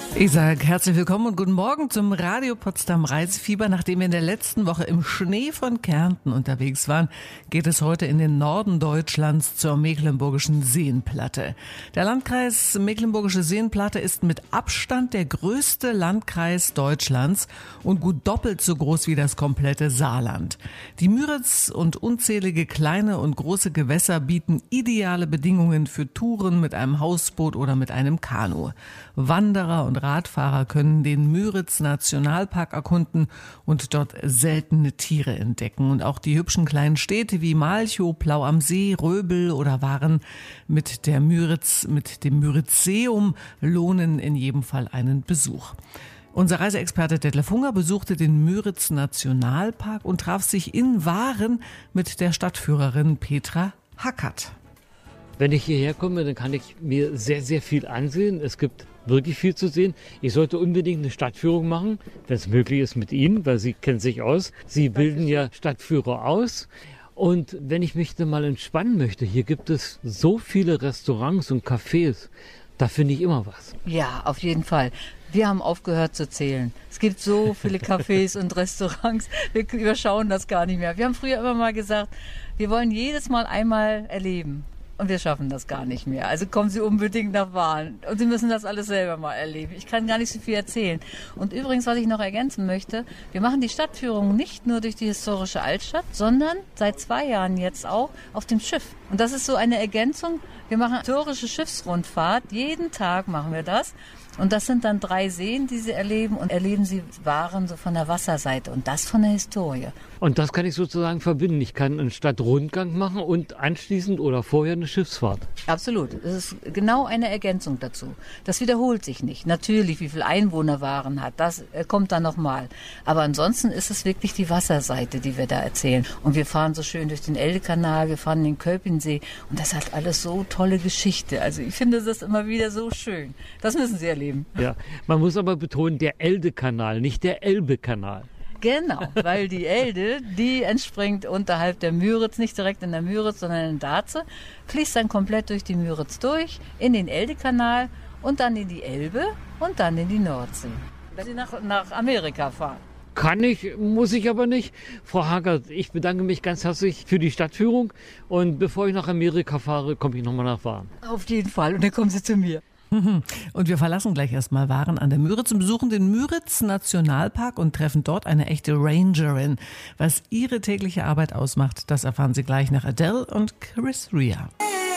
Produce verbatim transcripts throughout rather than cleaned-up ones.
Ich sage herzlich willkommen und guten Morgen zum Radio Potsdam Reisefieber. Nachdem wir in der letzten Woche im Schnee von Kärnten unterwegs waren, geht es heute in den Norden Deutschlands zur Mecklenburgischen Seenplatte. Der Landkreis Mecklenburgische Seenplatte ist mit Abstand der größte Landkreis Deutschlands und gut doppelt so groß wie das komplette Saarland. Die Müritz und unzählige kleine und große Gewässer bieten ideale Bedingungen für Touren mit einem Hausboot oder mit einem Kanu. Wanderer und Radfahrer können den Müritz-Nationalpark erkunden und dort seltene Tiere entdecken. Und auch die hübschen kleinen Städte wie Malchow, Plau am See, Röbel oder Waren mit der Müritz, mit dem Müritzeum lohnen in jedem Fall einen Besuch. Unser Reiseexperte Detlef Hunger besuchte den Müritz-Nationalpark und traf sich in Waren mit der Stadtführerin Petra Hackert. Wenn ich hierher komme, dann kann ich mir sehr, sehr viel ansehen. Es gibt wirklich viel zu sehen. Ich sollte unbedingt eine Stadtführung machen, wenn es möglich ist mit Ihnen, weil Sie kennen sich aus. Sie bilden ja Stadtführer aus. Und wenn ich mich dann mal entspannen möchte, hier gibt es so viele Restaurants und Cafés, da finde ich immer was. Ja, auf jeden Fall. Wir haben aufgehört zu zählen. Es gibt so viele Cafés und Restaurants, wir überschauen das gar nicht mehr. Wir haben früher immer mal gesagt, wir wollen jedes Mal einmal erleben. Und wir schaffen das gar nicht mehr. Also kommen Sie unbedingt nach Waren. Und Sie müssen das alles selber mal erleben. Ich kann gar nicht so viel erzählen. Und übrigens, was ich noch ergänzen möchte, wir machen die Stadtführung nicht nur durch die historische Altstadt, sondern seit zwei Jahren jetzt auch auf dem Schiff. Und das ist so eine Ergänzung. Wir machen historische Schiffsrundfahrt. Jeden Tag machen wir das. Und das sind dann drei Seen, die Sie erleben. Und erleben Sie Waren so von der Wasserseite und das von der Historie. Und das kann ich sozusagen verbinden. Ich kann einen Stadtrundgang machen und anschließend oder vorher eine Schiffsfahrt. Absolut. Das ist genau eine Ergänzung dazu. Das wiederholt sich nicht. Natürlich, wie viel Einwohner Waren hat, das kommt dann nochmal. Aber ansonsten ist es wirklich die Wasserseite, die wir da erzählen. Und wir fahren so schön durch den Eldekanal, wir fahren den Kölpinsee. Und das hat alles so tolle Geschichte. Also ich finde das immer wieder so schön. Das müssen Sie erleben. Ja, man muss aber betonen, der Eldekanal, nicht der Elbekanal. Genau, weil die Elde, die entspringt unterhalb der Müritz, nicht direkt in der Müritz, sondern in Darze, fließt dann komplett durch die Müritz durch, in den Eldekanal und dann in die Elbe und dann in die Nordsee. Wenn Sie nach, nach Amerika fahren. Kann ich, muss ich aber nicht. Frau Hackert, ich bedanke mich ganz herzlich für die Stadtführung und bevor ich nach Amerika fahre, komme ich nochmal nach Waren. Auf jeden Fall und dann kommen Sie zu mir. Und wir verlassen gleich erstmal Waren an der Müritz und besuchen den Müritz-Nationalpark und treffen dort eine echte Rangerin. Was ihre tägliche Arbeit ausmacht, das erfahren Sie gleich nach Adele und Chris Rea.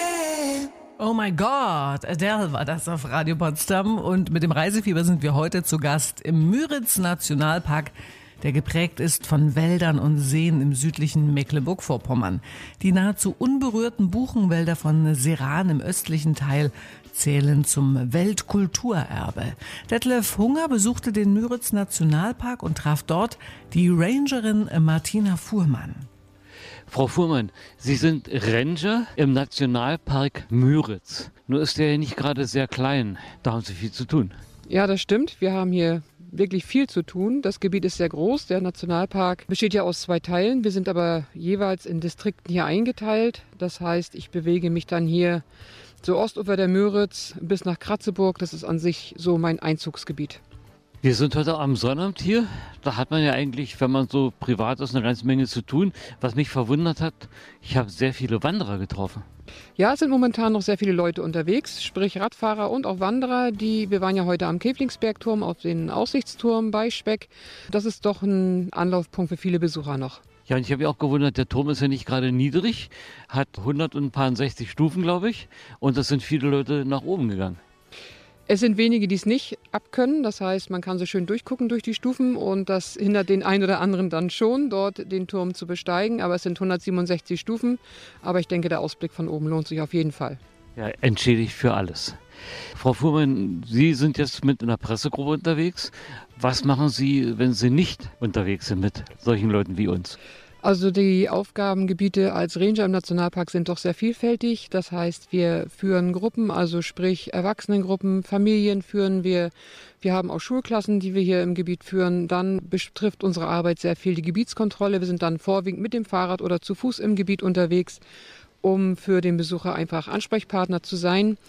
Oh my God, Adele war das auf Radio Potsdam und mit dem Reisefieber sind wir heute zu Gast im Müritz-Nationalpark, der geprägt ist von Wäldern und Seen im südlichen Mecklenburg-Vorpommern. Die nahezu unberührten Buchenwälder von Seran im östlichen Teil zählen zum Weltkulturerbe. Detlef Hunger besuchte den Müritz-Nationalpark und traf dort die Rangerin Martina Fuhrmann. Frau Fuhrmann, Sie sind Ranger im Nationalpark Müritz. Nur ist der ja nicht gerade sehr klein. Da haben Sie viel zu tun. Ja, das stimmt. Wir haben hier wirklich viel zu tun. Das Gebiet ist sehr groß. Der Nationalpark besteht ja aus zwei Teilen. Wir sind aber jeweils in Distrikten hier eingeteilt. Das heißt, ich bewege mich dann hier so Ostufer der Müritz bis nach Kratzeburg. Das ist an sich so mein Einzugsgebiet. Wir sind heute am Sonnabend hier. Da hat man ja eigentlich, wenn man so privat ist, eine ganze Menge zu tun. Was mich verwundert hat, ich habe sehr viele Wanderer getroffen. Ja, es sind momentan noch sehr viele Leute unterwegs, sprich Radfahrer und auch Wanderer. Die, wir waren ja heute am Käflingsbergturm auf den Aussichtsturm bei Speck. Das ist doch ein Anlaufpunkt für viele Besucher noch. Ja, und ich habe mich auch gewundert, der Turm ist ja nicht gerade niedrig, hat hundertsechzig Stufen, glaube ich. Und es sind viele Leute nach oben gegangen. Es sind wenige, die es nicht abkönnen. Das heißt, man kann so schön durchgucken durch die Stufen und das hindert den einen oder anderen dann schon, dort den Turm zu besteigen. Aber es sind hundertsiebenundsechzig Stufen. Aber ich denke, der Ausblick von oben lohnt sich auf jeden Fall. Ja, entschädigt für alles. Frau Fuhrmann, Sie sind jetzt mit einer Pressegruppe unterwegs. Was machen Sie, wenn Sie nicht unterwegs sind mit solchen Leuten wie uns? Also die Aufgabengebiete als Ranger im Nationalpark sind doch sehr vielfältig. Das heißt, wir führen Gruppen, also sprich Erwachsenengruppen, Familien führen wir. Wir haben auch Schulklassen, die wir hier im Gebiet führen. Dann betrifft unsere Arbeit sehr viel die Gebietskontrolle. Wir sind dann vorwiegend mit dem Fahrrad oder zu Fuß im Gebiet unterwegs, um für den Besucher einfach Ansprechpartner zu sein.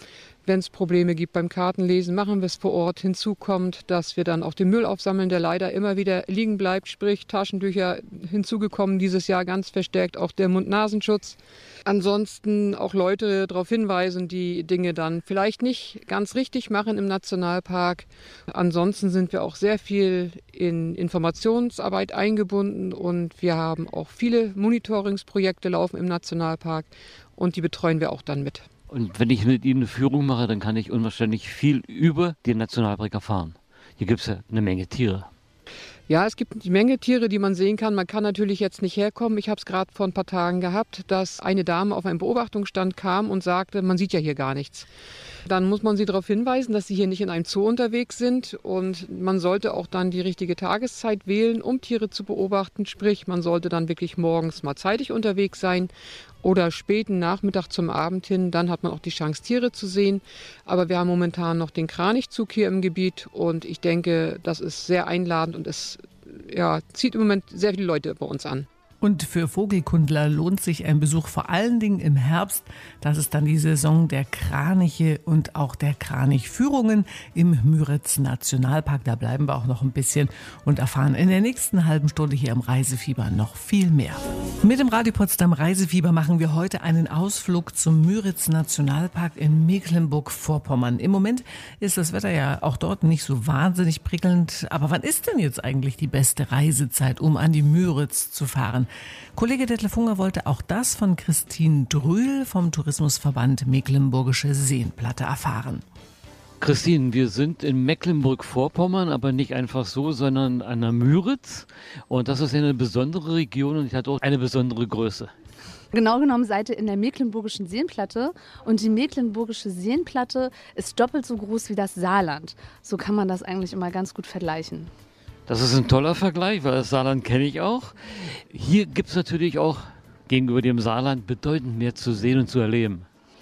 Wenn es Probleme gibt beim Kartenlesen, machen wir es vor Ort. Hinzu kommt, dass wir dann auch den Müll aufsammeln, der leider immer wieder liegen bleibt, sprich Taschentücher hinzugekommen, dieses Jahr ganz verstärkt auch der Mund-Nasenschutz. Ansonsten auch Leute darauf hinweisen, die Dinge dann vielleicht nicht ganz richtig machen im Nationalpark. Ansonsten sind wir auch sehr viel in Informationsarbeit eingebunden und wir haben auch viele Monitoringsprojekte laufen im Nationalpark und die betreuen wir auch dann mit. Und wenn ich mit Ihnen eine Führung mache, dann kann ich unwahrscheinlich viel über den Nationalpark erfahren. Hier gibt es ja eine Menge Tiere. Ja, es gibt eine Menge Tiere, die man sehen kann. Man kann natürlich jetzt nicht herkommen. Ich habe es gerade vor ein paar Tagen gehabt, dass eine Dame auf einen Beobachtungsstand kam und sagte, man sieht ja hier gar nichts. Dann muss man sie darauf hinweisen, dass sie hier nicht in einem Zoo unterwegs sind und man sollte auch dann die richtige Tageszeit wählen, um Tiere zu beobachten. Sprich, man sollte dann wirklich morgens mal zeitig unterwegs sein oder späten Nachmittag zum Abend hin. Dann hat man auch die Chance, Tiere zu sehen. Aber wir haben momentan noch den Kranichzug hier im Gebiet und ich denke, das ist sehr einladend und es ja, zieht im Moment sehr viele Leute bei uns an. Und für Vogelkundler lohnt sich ein Besuch vor allen Dingen im Herbst. Das ist dann die Saison der Kraniche und auch der Kranichführungen im Müritz Nationalpark. Da bleiben wir auch noch ein bisschen und erfahren in der nächsten halben Stunde hier im Reisefieber noch viel mehr. Mit dem Radio Potsdam Reisefieber machen wir heute einen Ausflug zum Müritz Nationalpark in Mecklenburg-Vorpommern. Im Moment ist das Wetter ja auch dort nicht so wahnsinnig prickelnd. Aber wann ist denn jetzt eigentlich die beste Reisezeit, um an die Müritz zu fahren? Kollege Detlef Hunger wollte auch das von Christine Drühl vom Tourismusverband Mecklenburgische Seenplatte erfahren. Christine, wir sind in Mecklenburg-Vorpommern, aber nicht einfach so, sondern an der Müritz. Und das ist eine besondere Region und hat auch eine besondere Größe. Genau genommen seid ihr in der Mecklenburgischen Seenplatte und die Mecklenburgische Seenplatte ist doppelt so groß wie das Saarland. So kann man das eigentlich immer ganz gut vergleichen. Das ist ein toller Vergleich, weil das Saarland kenne ich auch. Hier gibt es natürlich auch gegenüber dem Saarland bedeutend mehr zu sehen und zu erleben.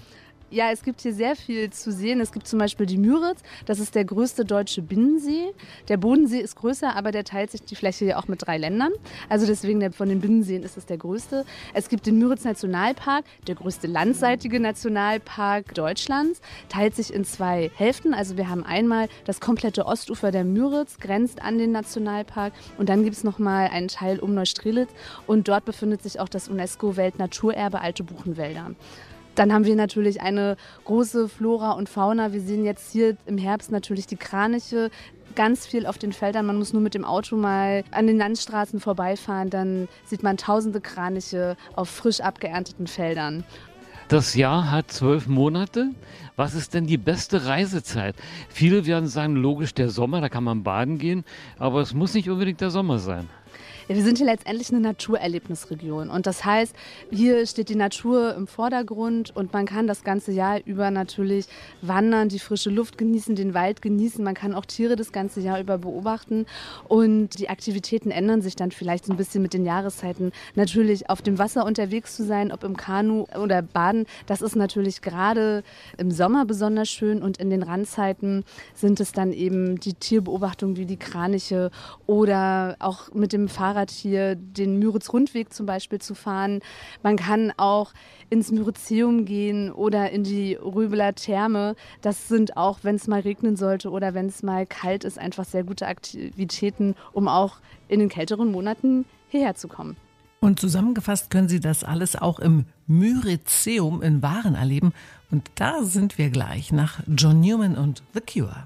Ja, es gibt hier sehr viel zu sehen. Es gibt zum Beispiel die Müritz, das ist der größte deutsche Binnensee. Der Bodensee ist größer, aber der teilt sich die Fläche ja auch mit drei Ländern. Also deswegen der, von den Binnenseen ist es der größte. Es gibt den Müritz Nationalpark, der größte landseitige Nationalpark Deutschlands, teilt sich in zwei Hälften. Also wir haben einmal das komplette Ostufer der Müritz, grenzt an den Nationalpark. Und dann gibt es nochmal einen Teil um Neustrelitz und dort befindet sich auch das UNESCO-Weltnaturerbe Alte Buchenwälder. Dann haben wir natürlich eine große Flora und Fauna. Wir sehen jetzt hier im Herbst natürlich die Kraniche, ganz viel auf den Feldern. Man muss nur mit dem Auto mal an den Landstraßen vorbeifahren, dann sieht man tausende Kraniche auf frisch abgeernteten Feldern. Das Jahr hat zwölf Monate. Was ist denn die beste Reisezeit? Viele werden sagen, logisch der Sommer, da kann man baden gehen, aber es muss nicht unbedingt der Sommer sein. Ja, wir sind hier letztendlich eine Naturerlebnisregion und das heißt, hier steht die Natur im Vordergrund und man kann das ganze Jahr über natürlich wandern, die frische Luft genießen, den Wald genießen. Man kann auch Tiere das ganze Jahr über beobachten und die Aktivitäten ändern sich dann vielleicht so ein bisschen mit den Jahreszeiten. Natürlich auf dem Wasser unterwegs zu sein, ob im Kanu oder Baden, das ist natürlich gerade im Sommer besonders schön und in den Randzeiten sind es dann eben die Tierbeobachtung wie die Kraniche oder auch mit dem Fahrrad hier den Müritz-Rundweg zum Beispiel zu fahren. Man kann auch ins Müritzeum gehen oder in die Röbeler Therme. Das sind auch, wenn es mal regnen sollte oder wenn es mal kalt ist, einfach sehr gute Aktivitäten, um auch in den kälteren Monaten hierher zu kommen. Und zusammengefasst können Sie das alles auch im Müritzeum in Waren erleben. Und da sind wir gleich nach John Newman und The Cure.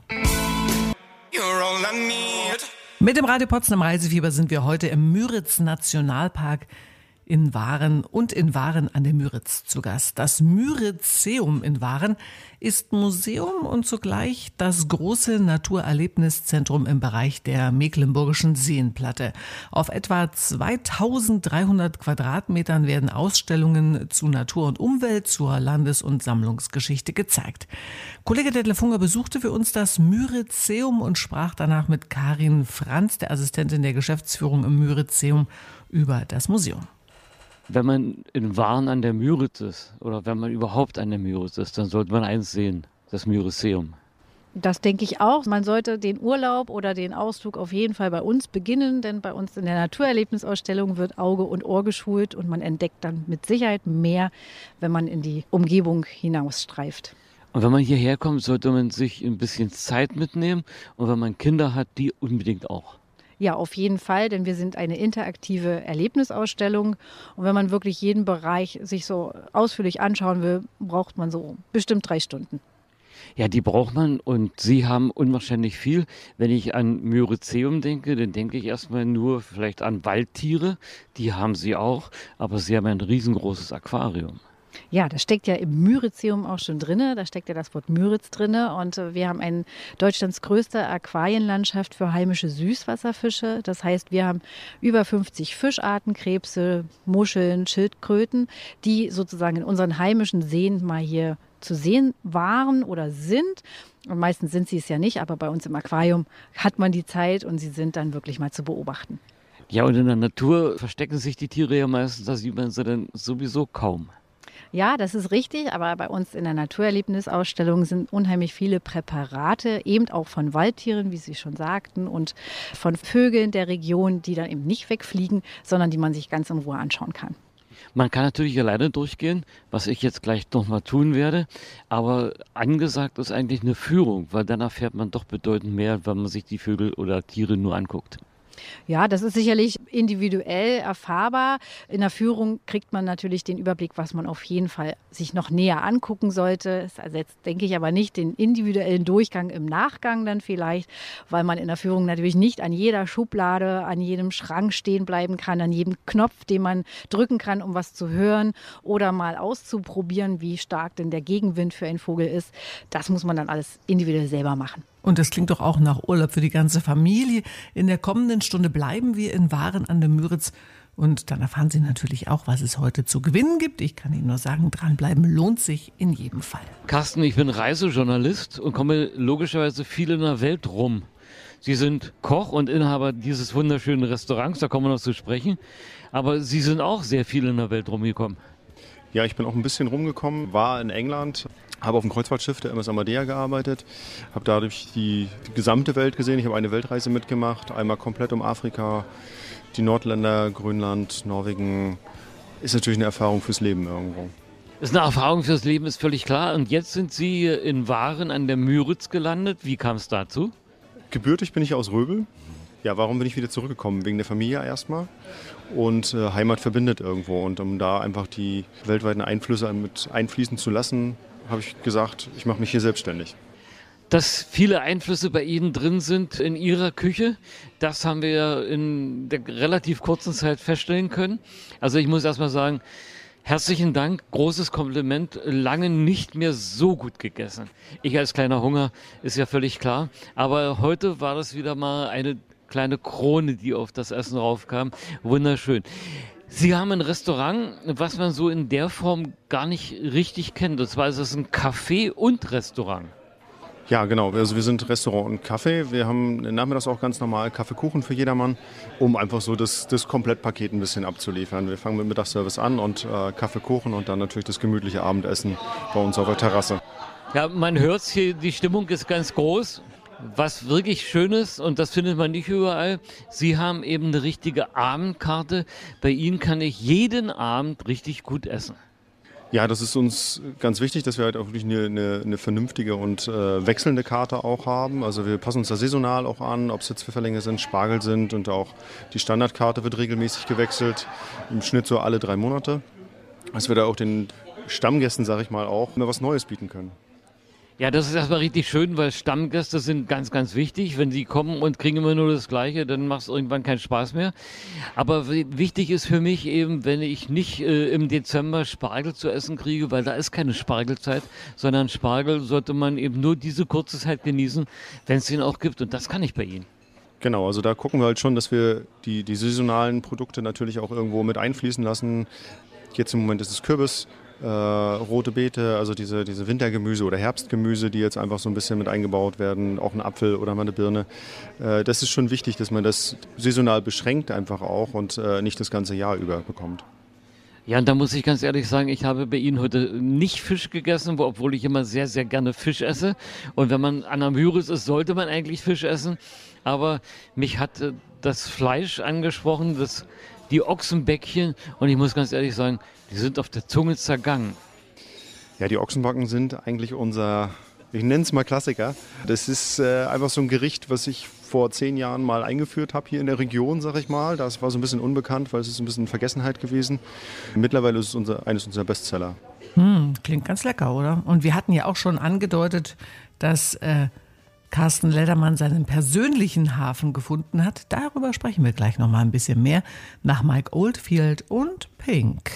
You're all I need. Mit dem Radio Potsdam Reisefieber sind wir heute im Müritz Nationalpark in Waren und in Waren an der Müritz zu Gast. Das Müritzeum in Waren ist Museum und zugleich das große Naturerlebniszentrum im Bereich der Mecklenburgischen Seenplatte. Auf etwa zweitausenddreihundert Quadratmetern werden Ausstellungen zu Natur und Umwelt, zur Landes- und Sammlungsgeschichte gezeigt. Kollege Detlef Hunger besuchte für uns das Müritzeum und sprach danach mit Karin Franz, der Assistentin der Geschäftsführung im Müritzeum, über das Museum. Wenn man in Waren an der Müritz ist oder wenn man überhaupt an der Müritz ist, dann sollte man eins sehen, das Müritzeum. Das denke ich auch. Man sollte den Urlaub oder den Ausflug auf jeden Fall bei uns beginnen, denn bei uns in der Naturerlebnisausstellung wird Auge und Ohr geschult und man entdeckt dann mit Sicherheit mehr, wenn man in die Umgebung hinausstreift. Und wenn man hierher kommt, sollte man sich ein bisschen Zeit mitnehmen. Und wenn man Kinder hat, die unbedingt auch. Ja, auf jeden Fall, denn wir sind eine interaktive Erlebnisausstellung. Und wenn man wirklich jeden Bereich sich so ausführlich anschauen will, braucht man so bestimmt drei Stunden. Ja, die braucht man und Sie haben unwahrscheinlich viel. Wenn ich an Myrizeum denke, dann denke ich erstmal nur vielleicht an Waldtiere. Die haben Sie auch, aber Sie haben ein riesengroßes Aquarium. Ja, das steckt ja im Myrizeum auch schon drin. Da steckt ja das Wort Müritz drin. Und wir haben ein Deutschlands größte Aquarienlandschaft für heimische Süßwasserfische. Das heißt, wir haben über fünfzig Fischarten, Krebse, Muscheln, Schildkröten, die sozusagen in unseren heimischen Seen mal hier zu sehen waren oder sind. Und meistens sind sie es ja nicht, aber bei uns im Aquarium hat man die Zeit und sie sind dann wirklich mal zu beobachten. Ja, und in der Natur verstecken sich die Tiere ja meistens, da sieht man sie dann sowieso kaum. Ja, das ist richtig, aber bei uns in der Naturerlebnisausstellung sind unheimlich viele Präparate, eben auch von Waldtieren, wie Sie schon sagten, und von Vögeln der Region, die dann eben nicht wegfliegen, sondern die man sich ganz in Ruhe anschauen kann. Man kann natürlich alleine durchgehen, was ich jetzt gleich nochmal tun werde, aber angesagt ist eigentlich eine Führung, weil dann erfährt man doch bedeutend mehr, wenn man sich die Vögel oder Tiere nur anguckt. Ja, das ist sicherlich individuell erfahrbar. In der Führung kriegt man natürlich den Überblick, was man auf jeden Fall sich noch näher angucken sollte. Das ersetzt, denke ich, aber nicht den individuellen Durchgang im Nachgang dann vielleicht, weil man in der Führung natürlich nicht an jeder Schublade, an jedem Schrank stehen bleiben kann, an jedem Knopf, den man drücken kann, um was zu hören oder mal auszuprobieren, wie stark denn der Gegenwind für einen Vogel ist. Das muss man dann alles individuell selber machen. Und das klingt doch auch nach Urlaub für die ganze Familie. In der kommenden Stunde bleiben wir in Waren an der Müritz. Und dann erfahren Sie natürlich auch, was es heute zu gewinnen gibt. Ich kann Ihnen nur sagen, dranbleiben lohnt sich in jedem Fall. Carsten, ich bin Reisejournalist und komme logischerweise viel in der Welt rum. Sie sind Koch und Inhaber dieses wunderschönen Restaurants, da kommen wir noch zu sprechen. Aber Sie sind auch sehr viel in der Welt rumgekommen. Ja, ich bin auch ein bisschen rumgekommen, war in England, habe auf dem Kreuzfahrtschiff der M S Amadea gearbeitet, habe dadurch die, die gesamte Welt gesehen. Ich habe eine Weltreise mitgemacht, einmal komplett um Afrika, die Nordländer, Grönland, Norwegen. Ist natürlich eine Erfahrung fürs Leben irgendwo. Ist eine Erfahrung fürs Leben, ist völlig klar. Und jetzt sind Sie in Waren an der Müritz gelandet. Wie kam es dazu? Gebürtig bin ich aus Röbel. Ja, warum bin ich wieder zurückgekommen? Wegen der Familie erstmal. Und äh, Heimat verbindet irgendwo. Und um da einfach die weltweiten Einflüsse mit einfließen zu lassen, habe ich gesagt, ich mache mich hier selbstständig. Dass viele Einflüsse bei Ihnen drin sind in Ihrer Küche, das haben wir in der relativ kurzen Zeit feststellen können. Also ich muss erstmal sagen, herzlichen Dank, großes Kompliment, lange nicht mehr so gut gegessen. Ich als kleiner Hunger, ist ja völlig klar. Aber heute war das wieder mal eine kleine Krone, die auf das Essen raufkam. Wunderschön. Sie haben ein Restaurant, was man so in der Form gar nicht richtig kennt. Und zwar ist es ein Café und Restaurant. Ja, genau. Also wir sind Restaurant und Café. Wir haben nachmittags auch ganz normal Kaffeekuchen für jedermann, um einfach so das, das Komplettpaket ein bisschen abzuliefern. Wir fangen mit Mittagsservice an und äh, Kaffeekuchen und dann natürlich das gemütliche Abendessen bei uns auf der Terrasse. Ja, man hört hier, die Stimmung ist ganz groß. Was wirklich schön ist, und das findet man nicht überall, Sie haben eben eine richtige Abendkarte. Bei Ihnen kann ich jeden Abend richtig gut essen. Ja, das ist uns ganz wichtig, dass wir halt auch wirklich eine, eine, eine vernünftige und äh, wechselnde Karte auch haben. Also wir passen uns da saisonal auch an, ob es jetzt Pfifferlinge sind, Spargel sind, und auch die Standardkarte wird regelmäßig gewechselt, im Schnitt so alle drei Monate. Dass wir da auch den Stammgästen, sage ich mal, auch immer was Neues bieten können. Ja, das ist erstmal richtig schön, weil Stammgäste sind ganz, ganz wichtig. Wenn sie kommen und kriegen immer nur das Gleiche, dann macht es irgendwann keinen Spaß mehr. Aber wichtig ist für mich eben, wenn ich nicht äh, im Dezember Spargel zu essen kriege, weil da ist keine Spargelzeit, sondern Spargel sollte man eben nur diese kurze Zeit genießen, wenn es ihn auch gibt. Und das kann ich bei Ihnen. Genau, also da gucken wir halt schon, dass wir die, die saisonalen Produkte natürlich auch irgendwo mit einfließen lassen. Jetzt im Moment ist es Kürbis. Äh, rote Beete, also diese, diese Wintergemüse oder Herbstgemüse, die jetzt einfach so ein bisschen mit eingebaut werden, auch ein Apfel oder mal eine Birne. Äh, das ist schon wichtig, dass man das saisonal beschränkt einfach auch und äh, nicht das ganze Jahr über bekommt. Ja, und da muss ich ganz ehrlich sagen, ich habe bei Ihnen heute nicht Fisch gegessen, obwohl ich immer sehr, sehr gerne Fisch esse. Und wenn man an der Müritz ist, sollte man eigentlich Fisch essen. Aber mich hat äh, das Fleisch angesprochen, das die Ochsenbäckchen, und ich muss ganz ehrlich sagen, die sind auf der Zunge zergangen. Ja, die Ochsenbacken sind eigentlich unser, ich nenne es mal Klassiker. Das ist äh, einfach so ein Gericht, was ich vor zehn Jahren mal eingeführt habe hier in der Region, sag ich mal. Das war so ein bisschen unbekannt, weil es ist ein bisschen in Vergessenheit gewesen. Mittlerweile ist es unser, eines unserer Bestseller. Hm, klingt ganz lecker, oder? Und wir hatten ja auch schon angedeutet, dass äh, Carsten Ledermann seinen persönlichen Hafen gefunden hat. Darüber sprechen wir gleich noch mal ein bisschen mehr nach Mike Oldfield und Pink.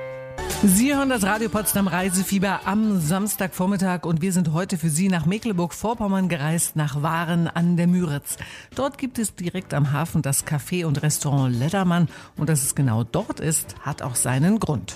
Sie hören das Radio Potsdam Reisefieber am Samstagvormittag und wir sind heute für Sie nach Mecklenburg-Vorpommern gereist, nach Waren an der Müritz. Dort gibt es direkt am Hafen das Café und Restaurant Ledermann und dass es genau dort ist, hat auch seinen Grund.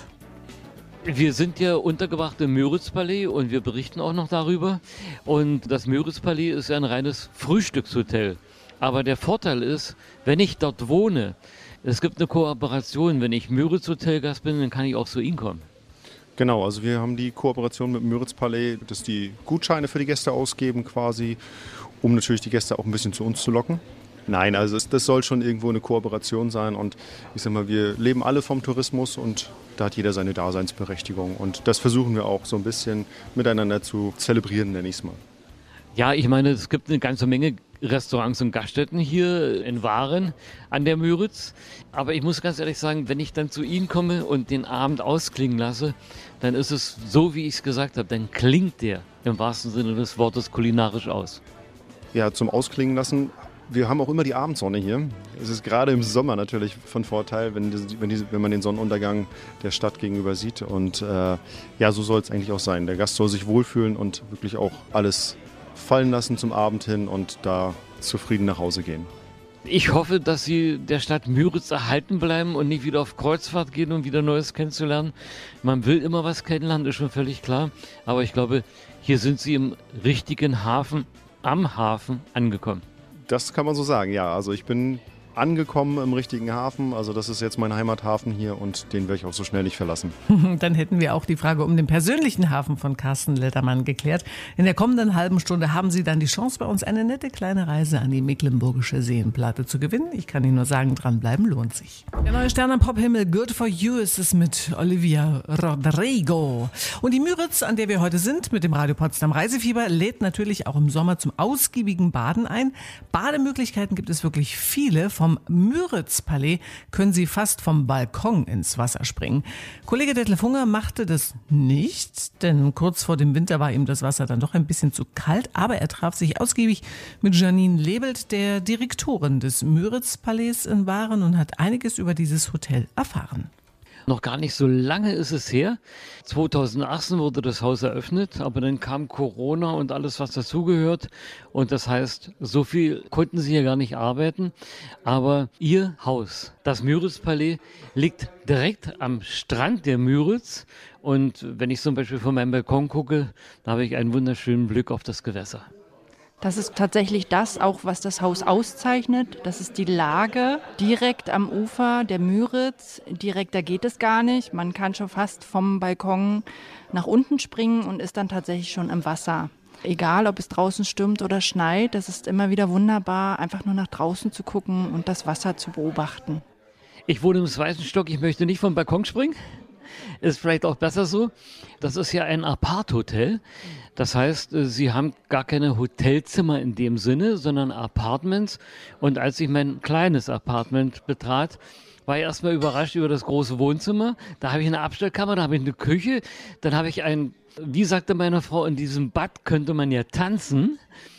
Wir sind ja untergebracht im Müritz-Palais und wir berichten auch noch darüber. Und das Müritz-Palais ist ja ein reines Frühstückshotel. Aber der Vorteil ist, wenn ich dort wohne, es gibt eine Kooperation. Wenn ich Müritz-Hotelgast bin, dann kann ich auch zu Ihnen kommen. Genau, also wir haben die Kooperation mit dem Müritz-Palais, dass die Gutscheine für die Gäste ausgeben quasi, um natürlich die Gäste auch ein bisschen zu uns zu locken. Nein, also es, das soll schon irgendwo eine Kooperation sein und ich sag mal, wir leben alle vom Tourismus und da hat jeder seine Daseinsberechtigung und das versuchen wir auch so ein bisschen miteinander zu zelebrieren, nenne ich es mal. Ja, ich meine, es gibt eine ganze Menge Restaurants und Gaststätten hier in Waren an der Müritz. Aber ich muss ganz ehrlich sagen, wenn ich dann zu Ihnen komme und den Abend ausklingen lasse, dann ist es so, wie ich es gesagt habe, dann klingt der im wahrsten Sinne des Wortes kulinarisch aus. Ja, zum Ausklingen lassen. Wir haben auch immer die Abendsonne hier. Es ist gerade im Sommer natürlich von Vorteil, wenn, die, wenn, die, wenn man den Sonnenuntergang der Stadt gegenüber sieht. Und äh, ja, so soll es eigentlich auch sein. Der Gast soll sich wohlfühlen und wirklich auch alles fallen lassen zum Abend hin und da zufrieden nach Hause gehen. Ich hoffe, dass Sie der Stadt Müritz erhalten bleiben und nicht wieder auf Kreuzfahrt gehen, um wieder Neues kennenzulernen. Man will immer was kennenlernen, ist schon völlig klar. Aber ich glaube, hier sind Sie im richtigen Hafen, am Hafen angekommen. Das kann man so sagen, ja. Also ich bin angekommen im richtigen Hafen. Also das ist jetzt mein Heimathafen hier und den werde ich auch so schnell nicht verlassen. Dann hätten wir auch die Frage um den persönlichen Hafen von Carsten Ledermann geklärt. In der kommenden halben Stunde haben Sie dann die Chance, bei uns eine nette kleine Reise an die Mecklenburgische Seenplatte zu gewinnen. Ich kann Ihnen nur sagen, dranbleiben lohnt sich. Der neue Stern am Pophimmel, Good for You, ist es mit Olivia Rodrigo. Und die Müritz, an der wir heute sind, mit dem Radio Potsdam Reisefieber, lädt natürlich auch im Sommer zum ausgiebigen Baden ein. Bademöglichkeiten gibt es wirklich viele. Vom Müritz-Palais können Sie fast vom Balkon ins Wasser springen. Kollege Detlef Hunger machte das nicht, denn kurz vor dem Winter war ihm das Wasser dann doch ein bisschen zu kalt. Aber er traf sich ausgiebig mit Janine Lebelt, der Direktorin des Müritz-Palais in Waren, und hat einiges über dieses Hotel erfahren. Noch gar nicht so lange ist es her. zweitausendachtzehn wurde das Haus eröffnet, aber dann kam Corona und alles, was dazugehört. Und das heißt, so viel konnten sie ja gar nicht arbeiten. Aber ihr Haus, das Müritz-Palais, liegt direkt am Strand der Müritz. Und wenn ich zum Beispiel von meinem Balkon gucke, da habe ich einen wunderschönen Blick auf das Gewässer. Das ist tatsächlich das auch, was das Haus auszeichnet. Das ist die Lage direkt am Ufer der Müritz. Direkter geht es gar nicht. Man kann schon fast vom Balkon nach unten springen und ist dann tatsächlich schon im Wasser. Egal, ob es draußen stürmt oder schneit, das ist immer wieder wunderbar, einfach nur nach draußen zu gucken und das Wasser zu beobachten. Ich wohne im zweiten Stock, ich möchte nicht vom Balkon springen. Ist vielleicht auch besser so. Das ist ja ein Apart-Hotel. Das heißt, Sie haben gar keine Hotelzimmer in dem Sinne, sondern Apartments. Und als ich mein kleines Apartment betrat, war ich erstmal überrascht über das große Wohnzimmer. Da habe ich eine Abstellkammer, da habe ich eine Küche. Dann habe ich ein, wie sagte meine Frau, in diesem Bad könnte man ja tanzen.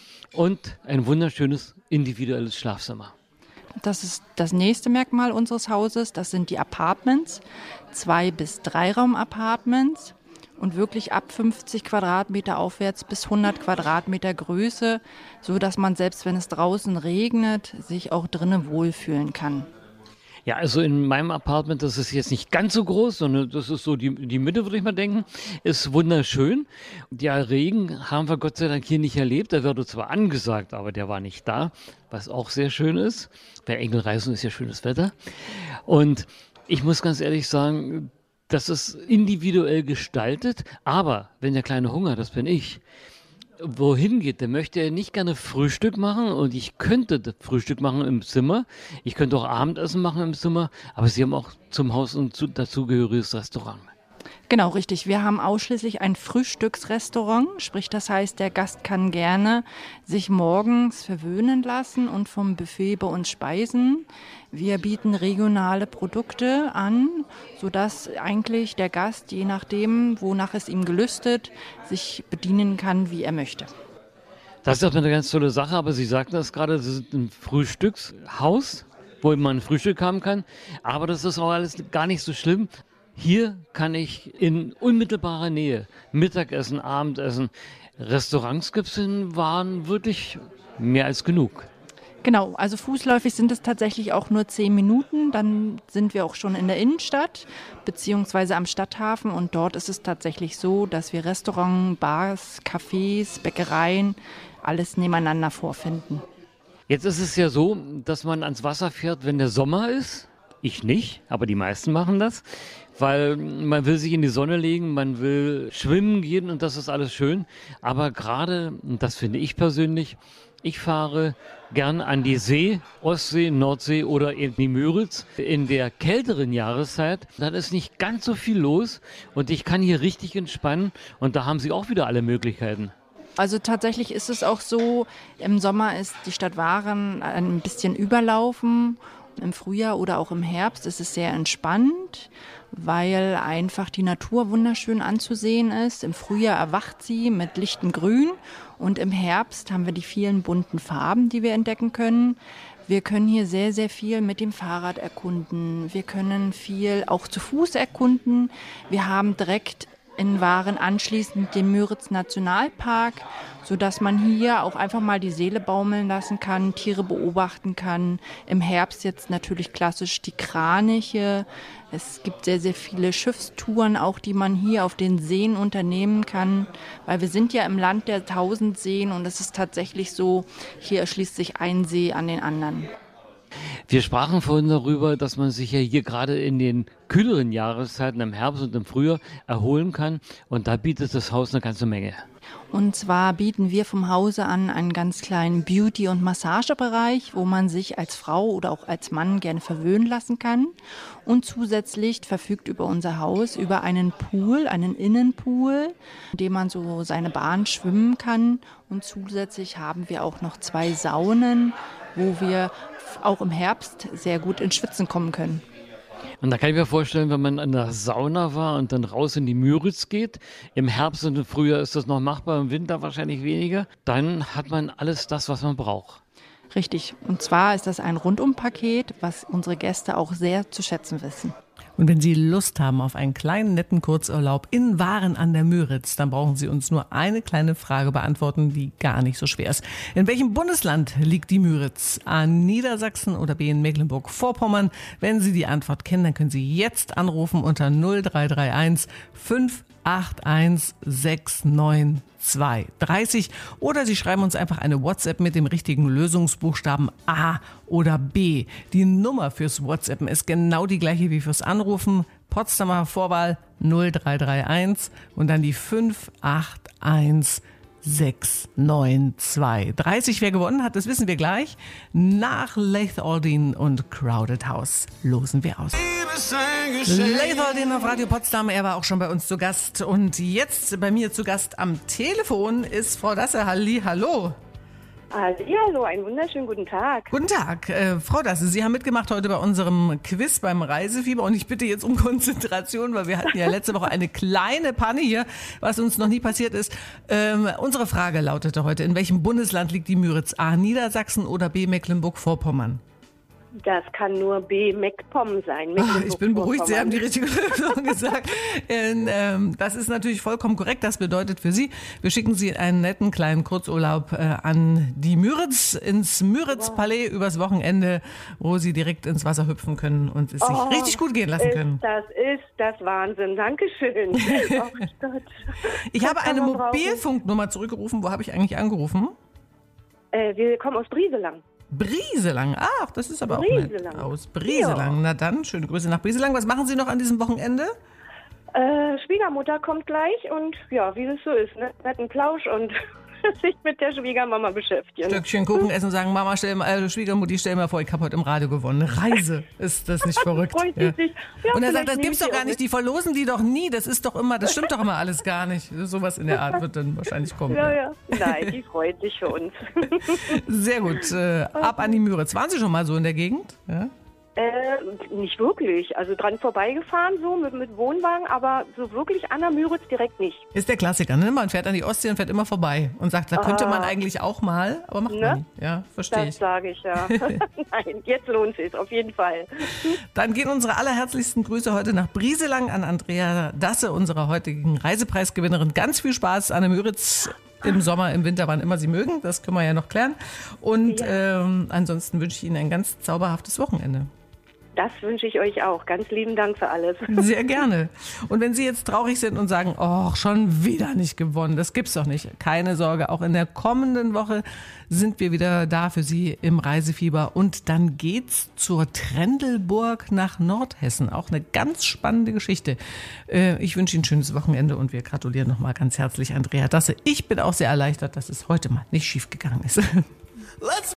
Und ein wunderschönes individuelles Schlafzimmer. Das ist das nächste Merkmal unseres Hauses. Das sind die Apartments, Zwei- bis Dreiraum-Apartments und wirklich ab fünfzig Quadratmeter aufwärts bis hundert Quadratmeter Größe, so dass man selbst wenn es draußen regnet, sich auch drinnen wohlfühlen kann. Ja, also in meinem Apartment, das ist jetzt nicht ganz so groß, sondern das ist so die, die Mitte, würde ich mal denken, ist wunderschön. Ja, Regen haben wir Gott sei Dank hier nicht erlebt. Der wurde zwar angesagt, aber der war nicht da, was auch sehr schön ist. Bei Engelreisen ist ja schönes Wetter. Und ich muss ganz ehrlich sagen, das ist individuell gestaltet, aber wenn der kleine Hunger, das bin ich, wohin geht, der möchte ja nicht gerne Frühstück machen und ich könnte das Frühstück machen im Zimmer, ich könnte auch Abendessen machen im Zimmer, aber sie haben auch zum Haus ein dazugehöriges Restaurant. Genau, richtig. Wir haben ausschließlich ein Frühstücksrestaurant, sprich das heißt, der Gast kann gerne sich morgens verwöhnen lassen und vom Buffet bei uns speisen. Wir bieten regionale Produkte an, sodass eigentlich der Gast, je nachdem, wonach es ihm gelüstet, sich bedienen kann, wie er möchte. Das ist doch eine ganz tolle Sache, aber Sie sagten das gerade, das ist ein Frühstückshaus, wo man ein Frühstück haben kann, aber das ist auch alles gar nicht so schlimm. Hier kann ich in unmittelbarer Nähe Mittagessen, Abendessen. Restaurants gibt es in Waren wirklich mehr als genug. Genau, also fußläufig sind es tatsächlich auch nur zehn Minuten. Dann sind wir auch schon in der Innenstadt beziehungsweise am Stadthafen. Und dort ist es tatsächlich so, dass wir Restaurants, Bars, Cafés, Bäckereien, alles nebeneinander vorfinden. Jetzt ist es ja so, dass man ans Wasser fährt, wenn der Sommer ist. Ich nicht, aber die meisten machen das, weil man will sich in die Sonne legen, man will schwimmen gehen und das ist alles schön. Aber gerade, und das finde ich persönlich, ich fahre gern an die See, Ostsee, Nordsee oder in die Müritz in der kälteren Jahreszeit. Dann ist nicht ganz so viel los und ich kann hier richtig entspannen und da haben Sie auch wieder alle Möglichkeiten. Also tatsächlich ist es auch so, im Sommer ist die Stadt Waren ein bisschen überlaufen. Im Frühjahr oder auch im Herbst ist es sehr entspannt, weil einfach die Natur wunderschön anzusehen ist. Im Frühjahr erwacht sie mit lichtem Grün und im Herbst haben wir die vielen bunten Farben, die wir entdecken können. Wir können hier sehr, sehr viel mit dem Fahrrad erkunden. Wir können viel auch zu Fuß erkunden. Wir haben direkt in Waren anschließend den Müritz-Nationalpark, sodass man hier auch einfach mal die Seele baumeln lassen kann, Tiere beobachten kann. Im Herbst jetzt natürlich klassisch die Kraniche. Es gibt sehr, sehr viele Schiffstouren, auch die man hier auf den Seen unternehmen kann, weil wir sind ja im Land der tausend Seen und es ist tatsächlich so, hier erschließt sich ein See an den anderen. Wir sprachen vorhin darüber, dass man sich ja hier gerade in den kühleren Jahreszeiten im Herbst und im Frühjahr erholen kann. Und da bietet das Haus eine ganze Menge. Und zwar bieten wir vom Hause an einen ganz kleinen Beauty- und Massagebereich, wo man sich als Frau oder auch als Mann gerne verwöhnen lassen kann. Und zusätzlich verfügt über unser Haus über einen Pool, einen Innenpool, in dem man so seine Bahn schwimmen kann. Und zusätzlich haben wir auch noch zwei Saunen, wo wir auch im Herbst sehr gut ins Schwitzen kommen können. Und da kann ich mir vorstellen, wenn man in der Sauna war und dann raus in die Müritz geht, im Herbst und im Frühjahr ist das noch machbar, im Winter wahrscheinlich weniger, dann hat man alles das, was man braucht. Richtig. Und zwar ist das ein Rundumpaket, was unsere Gäste auch sehr zu schätzen wissen. Und wenn Sie Lust haben auf einen kleinen, netten Kurzurlaub in Waren an der Müritz, dann brauchen Sie uns nur eine kleine Frage beantworten, die gar nicht so schwer ist. In welchem Bundesland liegt die Müritz? A, Niedersachsen oder B, in Mecklenburg-Vorpommern? Wenn Sie die Antwort kennen, dann können Sie jetzt anrufen unter null drei drei eins fünf acht eins sechs neun zwei dreißig oder Sie schreiben uns einfach eine WhatsApp mit dem richtigen Lösungsbuchstaben A oder B. Die Nummer fürs WhatsAppen ist genau die gleiche wie fürs Anrufen. Potsdamer Vorwahl null drei drei eins und dann die fünf acht eins sechs neun zwei dreißig. Wer gewonnen hat, das wissen wir gleich. Nach Laith Aldin und Crowded House losen wir aus. Laith Aldin auf Radio Potsdam, er war auch schon bei uns zu Gast. Und jetzt bei mir zu Gast am Telefon ist Frau Dasse. Halli, hallo. Hallo, einen wunderschönen guten Tag. Guten Tag, äh, Frau Dasse, Sie haben mitgemacht heute bei unserem Quiz beim Reisefieber und ich bitte jetzt um Konzentration, weil wir hatten ja letzte Woche eine kleine Panne hier, was uns noch nie passiert ist. Ähm, unsere Frage lautete heute, in welchem Bundesland liegt die Müritz? A, Niedersachsen oder B, Mecklenburg-Vorpommern? Das kann nur B, MacPom sein. Ach, ich bin beruhigt, Sie haben die richtige Lösung gesagt. Und, ähm, das ist natürlich vollkommen korrekt. Das bedeutet für Sie, wir schicken Sie einen netten kleinen Kurzurlaub äh, an die Müritz, ins Müritz-Palais wow. übers Wochenende, wo Sie direkt ins Wasser hüpfen können und es sich oh, richtig gut gehen lassen können. Das ist das Wahnsinn. Dankeschön. Oh Gott. Ich habe eine Mobilfunknummer zurückgerufen. Wo habe ich eigentlich angerufen? Äh, wir kommen aus Brieselang. Brieselang, ach, das ist aber Brieselang. auch nett. Aus Brieselang. Ja. Na dann, schöne Grüße nach Brieselang. Was machen Sie noch an diesem Wochenende? Äh, Schwiegermutter kommt gleich und ja, wie es so ist, ne? Netten Plausch und sich mit der Schwiegermama beschäftigen. Stückchen Kuchen essen und sagen, Mama, stell mal, äh, Schwiegermutti, stell mal vor, ich habe heute im Radio gewonnen. Eine Reise. Ist das nicht verrückt? Freut sie Ja. sich. Ja, Und er sagt, vielleicht das nehme gibt's ich doch sie gar auch nicht, die verlosen die doch nie. Das ist doch immer, das stimmt doch immer alles gar nicht. Sowas in der Art wird dann wahrscheinlich kommen. Ja, ja. Nein, die freut sich für uns. Sehr gut. Äh, ab an die Müritz. Waren Sie schon mal so in der Gegend? Ja? Äh, nicht wirklich. Also dran vorbeigefahren so mit, mit Wohnwagen, aber so wirklich an der Müritz direkt nicht. Ist der Klassiker, ne? Man fährt an die Ostsee und fährt immer vorbei und sagt, da könnte man eigentlich auch mal, aber macht Ne? man nicht. Ja, verstehe Das ich. sage ich, ja. Nein, jetzt lohnt es auf jeden Fall. Dann gehen unsere allerherzlichsten Grüße heute nach Brieselang an Andrea Dasse, unserer heutigen Reisepreisgewinnerin. Ganz viel Spaß an der Müritz im Sommer, im Winter, wann immer Sie mögen. Das können wir ja noch klären. Und Ja. ähm, ansonsten wünsche ich Ihnen ein ganz zauberhaftes Wochenende. Das wünsche ich euch auch. Ganz lieben Dank für alles. Sehr gerne. Und wenn Sie jetzt traurig sind und sagen, oh, schon wieder nicht gewonnen, das gibt's doch nicht. Keine Sorge, auch in der kommenden Woche sind wir wieder da für Sie im Reisefieber. Und dann geht's zur Trendelburg nach Nordhessen. Auch eine ganz spannende Geschichte. Äh, Ich wünsche Ihnen ein schönes Wochenende und wir gratulieren nochmal ganz herzlich Andrea Dasse. Ich bin auch sehr erleichtert, dass es heute mal nicht schief gegangen ist.